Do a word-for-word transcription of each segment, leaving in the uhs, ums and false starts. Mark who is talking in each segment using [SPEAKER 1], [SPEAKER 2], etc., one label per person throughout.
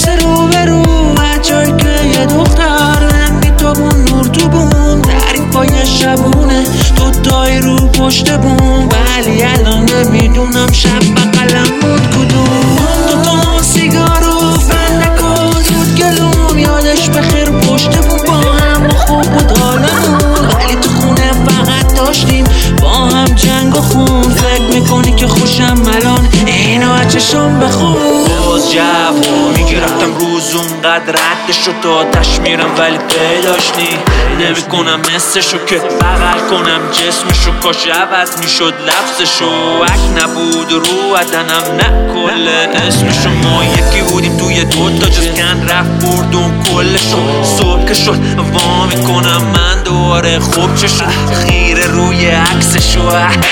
[SPEAKER 1] تراس رو به رو جایی که یه دختر رنگی تو بون نور تو بون تعریفای شبونه دوتایی رو پشت بون ولی الان نمیدونم شب بقلمون کدوم دوتا سیگار و فندک و زود گلوم یادش بخیر پشت بون با هم و خوب بود حالمون ولی تو خونه فقط داشتیم با هم جنگ و خون فکر میکنی که خوشم الان اینو از چشم بخون
[SPEAKER 2] باز جوانی که رفتم روز اونقدر ردشو تا آتش میرم ولی پیداش نی نمی کنم مثلشو که بغل کنم جسمشو کاش عوض میشد لفظشو اک نبود رو عدنم نه کل اسمشو ما یکی بودیم توی دوتا جسکن رفت بردون کلشو صبح که شد وا میکنم من دوباره خوب چه شد خیره روی عکسشو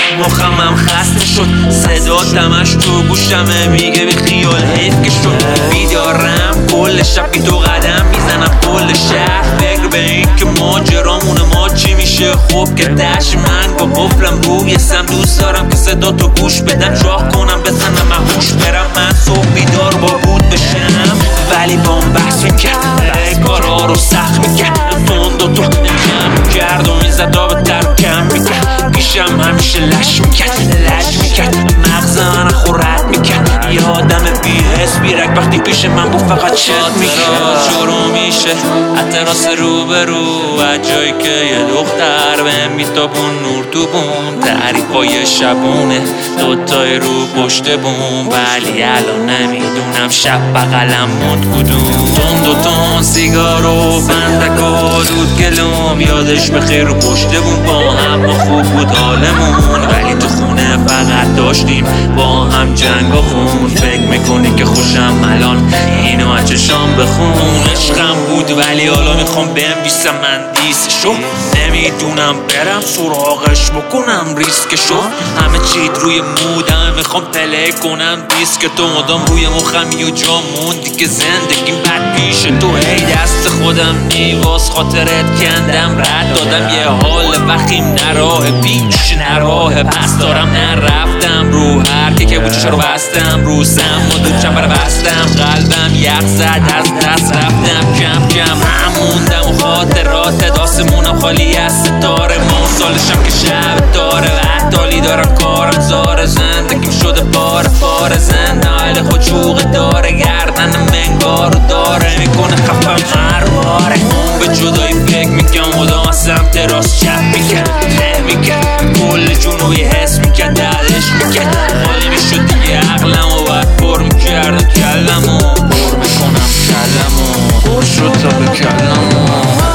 [SPEAKER 2] مخمم خسته شد صدا تمش تو گوشمه میگه بی خیال حیف که شد بیدارم کل شب بی تو قدم میزنم کل شهر فکر به این که ماجرامون ما چی میشه خوب که دشت من با قفلم روی سم دوست دارم که صدا تو گوش بدم شاه کنم بزنم محوش برم من صبح بیدار با بود بشم ولی بام بحث میکرد کارا رو سخت میکرد تند و تو جمع میکرد و میزد آب تر و کم میکرد پیشم همیشه لش میکرد لش میکرد مغز من خورد میکرد یه آدم بی حس بیرک وقتی پیش من بود فقط چت میکرد شروع میشه تراس رو به رو جایی که یه دختر بهم میتابون نور تو بون تعریفای شبونه دوتای رو پشت بون ولی الان نمیدونم شب بغلم موند کدوم تون دوتون سیگار و فندک و دود گلوم یادش بخیر رو پشت بون با هم و خوب بود حالمون ولی تو خونه فقط داشتیم با هم جنگ و خون فکر میکنی که خوشم الان اینو از چشام بخون عشقم بود ولی حالا میخوام بنویسم من دیسشو نمیدونم برم سراغش بکنم ریسکشو همه چیت روی مودم میخوام پلی کنم دیسک تو مدام روی مخمی و جا موندی که زندگیم بد پیش تو ای دست خودم نیواز خاطرت کندم رد دادم یه حال وخیم نراه پیش نراه پس دارم نرفتم رو هر که که بوچش رو بستم رو سم و دو چپر بستم قلبم یخ زد از دست رفتم کم کم هموندم و خاطرات داستمونم خالی از ستاره ما سالشم که شب داره و احتالی دارم کارم زار زندگیم شده پاره پاره زنده حال خود چوغ داره گردن منگار داره میکنه خفم هر باره اون به جدایی فکر میکنم خدا سمت راست چپ میکن ته میکن کل جنوی حس میکن دلش میکن حالی میشد دیگه عقلم و باید پر میکردم کلمو پر میکنم کلمو پر شد تا به کلمو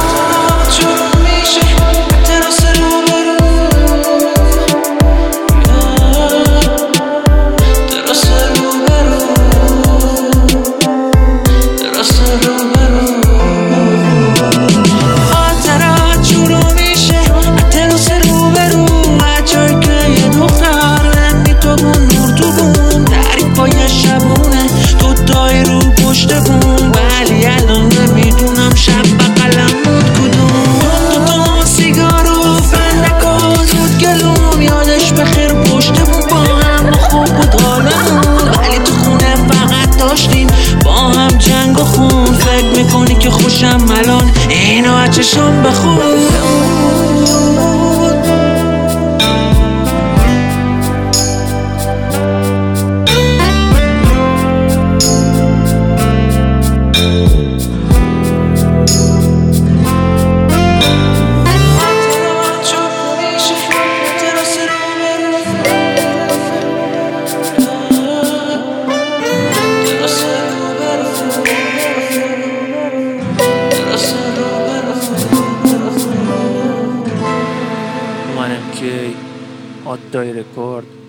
[SPEAKER 2] فکر میکنی که خوشم الان اینو از چشم بخون
[SPEAKER 3] آدای رکورد